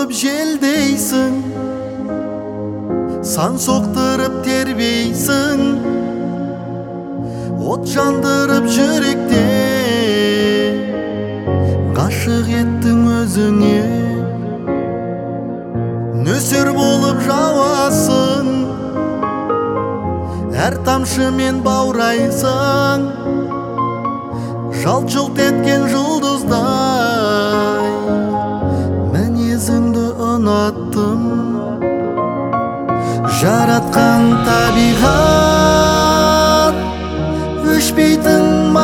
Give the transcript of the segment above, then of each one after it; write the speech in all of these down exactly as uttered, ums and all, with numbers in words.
болып желдейсің, сан соқтырып тербейсің, от жандырып жүректе, ғашық еттің өзіңе. Нөсер болып жауасың, әр тамшымен баурайсың, жалт-жұлт еткен жұлдыздай. Мінезіңді ұнаттым, жаратқан табиғат, өшпейтін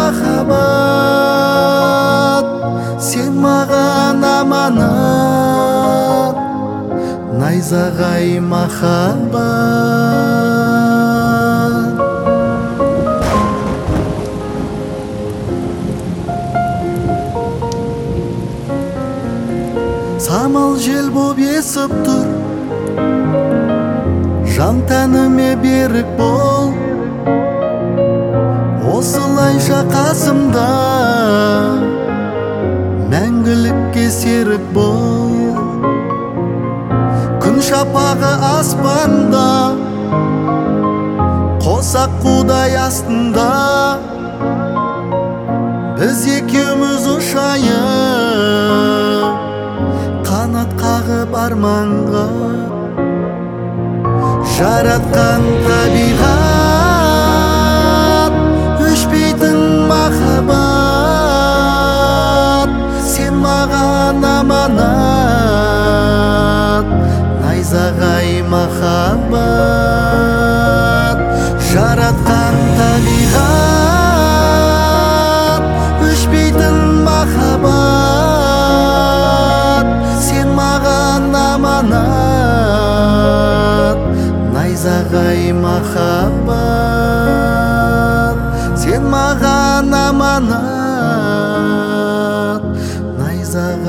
махаббат. Сен маған аманат, найзағай махаббат. Самал жел боп есіп тұр, жан тәніме берік бол. Осылайша қасымда, мәңгілікке серік бол. Күн шапағы аспанда, қосақ қудай астында, біз екеуміз ұшайық, қанат қағып арманға. Жаратқан табиғат, өшпейтін махаббат. Сен маған аманат, найзағай махаббат. Жаратқан табиғат, өшпейтін махаббат. Сен маған аманат, найзағай махаббат. Сен маған аманат, найзағай